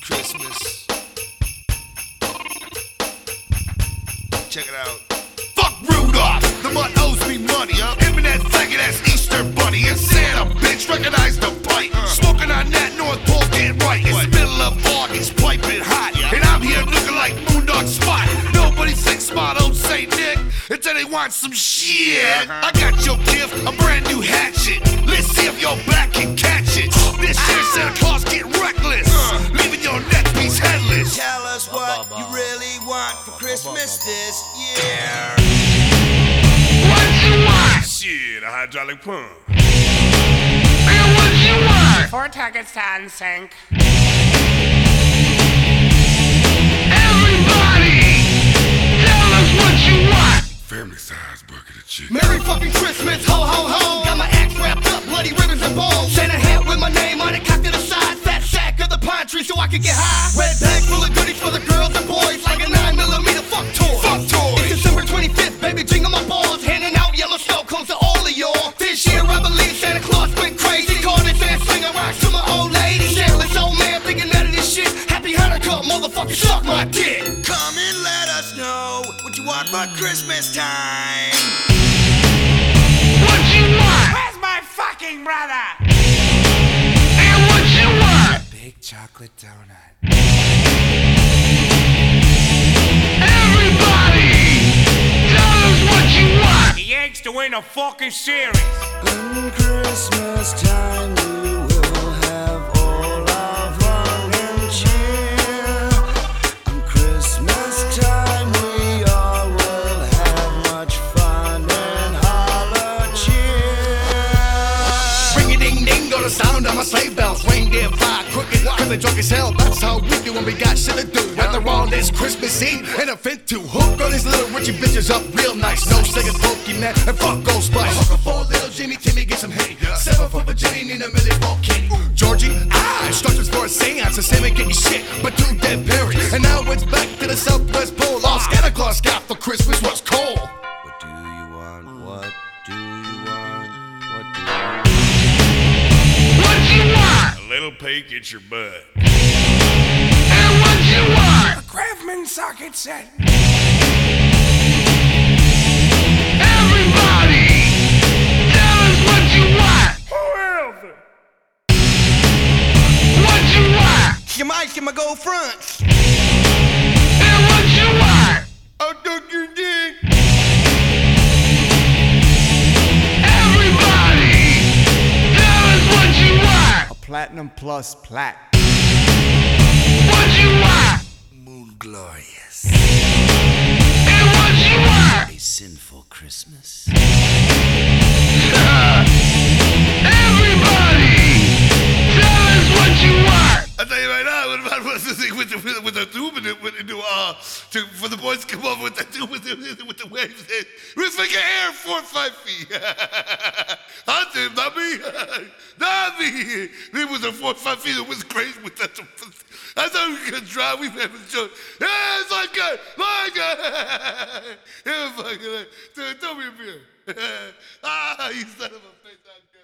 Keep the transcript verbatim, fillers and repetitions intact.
Christmas. Check it out. Fuck Rudolph, the mud owes me money. Huh? Him and that faggot ass Easter bunny. And Santa, bitch, recognize the bite. Uh. Smoking on that North Pole, getting right. It's the middle of August, piping hot. Yeah. And I'm here looking like Moondog Spot. Nobody thinks smart old Saint Nick until they want some shit. Uh-huh. I got your gift, a brand new hatchet. Let's see if your back can catch it. This year Santa Claus get reckless, uh. leaving your neck piece headless. Tell us what you really want for Christmas this year. What you want? Shit, a hydraulic pump. And what you want? Four tickets to N Sync. Everybody, tell us what you want. Family size bucket of chicken. Merry fucking Christmas, ho ho ho. Got my axe wrapped up, bloody ribbons and bows. Santa hat with my name on it, cocked to the side. Fat sack of the pine tree so I can get high. Red bag full of goodies for the girls and boys, like a nine millimeter fuck toy. Fuck toy. It's December twenty-fifth, baby, jingle my balls. Handing out yellow snow cones to all of y'all. This year I believe Santa Claus went crazy. Called it and slinger rocks to my old lady. Shameless old man thinking none of this shit. Happy Hanukkah, motherfucker, suck my dick. Come and let us know what you want for Christmas time. What you want? Where's my fucking brother? And what you want? Big chocolate donut. Everybody, tell us what you want. The Yanks to win a fucking series. In Christmas time we will have all our fun and cheer. On Christmas time we all will have much fun and holler cheer. Ring a ding ding, go the sound of my sleigh bells. Reindeer fly crooked, cause they drunk as hell. That's how we do when we got shit to do. Whether on this Christmas Eve and a fit to hook all these little Richie bitches up real nice. No singing Pokemon and fuck Gold Spice. Hooker for little Jimmy, Timmy, get some hay. Seven for Virginia, need a million for Kenny. Georgie, ah, instructions for a seance. A Sammy getting shit, but two dead parents. And now it's back to the Southwest Pole. All Santa Claus got for Christmas was coal. What do you want? What do you want? What do you want? What you want? A little peek at your butt. And what you want? A Craftsman socket set. Everybody, tell us what you want. Who else? What you want? Your mice get my gold fronts. And what you want? I'll duck your dick. Everybody, tell us what you want. A platinum plus plat. What you want? Moon glorious. And what you want? A sinful Christmas. Everybody, tell us what you want. I tell you right now, what about what's the thing with the with, with the tube and it, with, into, uh, to, for the boys to come over with the tube with the, with the waves? Let's make an air four or five feet. Not him, not me, not me. It was a four or five feet. It was crazy with that. I thought we could drive. We had a joke. Yeah, it's like a, like a. It was like, dude, tell me a beer. Ah, you son of a face.